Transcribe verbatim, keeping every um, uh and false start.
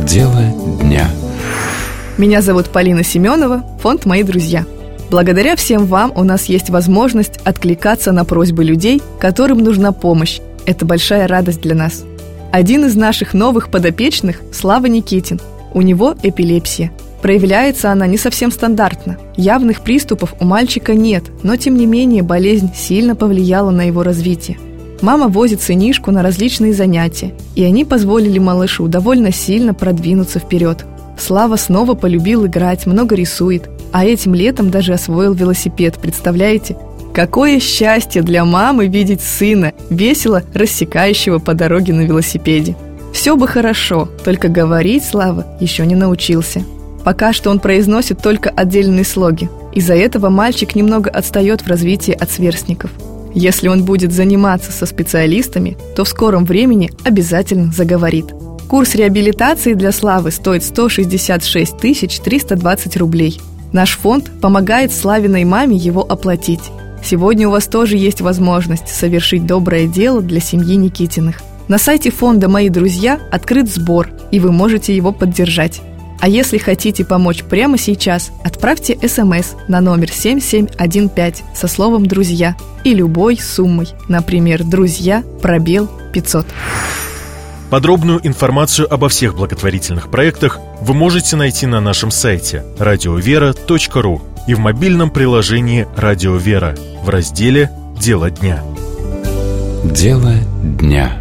Дело дня. Меня зовут Полина Семенова, фонд «Мои друзья». Благодаря всем вам у нас есть возможность откликаться на просьбы людей, которым нужна помощь. Это большая радость для нас. Один из наших новых подопечных – Слава Никитин. У него эпилепсия. Проявляется она не совсем стандартно. Явных приступов у мальчика нет, но тем не менее болезнь сильно повлияла на его развитие. Мама возит сынишку на различные занятия, и они позволили малышу довольно сильно продвинуться вперед. Слава снова полюбил играть, много рисует, а этим летом даже освоил велосипед, представляете? Какое счастье для мамы видеть сына, весело рассекающего по дороге на велосипеде. Все бы хорошо, только говорить Слава еще не научился. Пока что он произносит только отдельные слоги. Из-за этого мальчик немного отстает в развитии от сверстников. Если он будет заниматься со специалистами, то в скором времени обязательно заговорит. Курс реабилитации для Славы стоит сто шестьдесят шесть тысяч триста двадцать рублей. Наш фонд помогает Славиной маме его оплатить. Сегодня у вас тоже есть возможность совершить доброе дело для семьи Никитиных. На сайте фонда «Мои друзья» открыт сбор, и вы можете его поддержать. А если хотите помочь прямо сейчас, отправьте смс на номер семь семь один пять со словом «Друзья» и любой суммой, например, «Друзья», пробел пятьсот. Подробную информацию обо всех благотворительных проектах вы можете найти на нашем сайте радиовера точка ру и в мобильном приложении «Радио Вера» в разделе «Дело дня». Дело дня.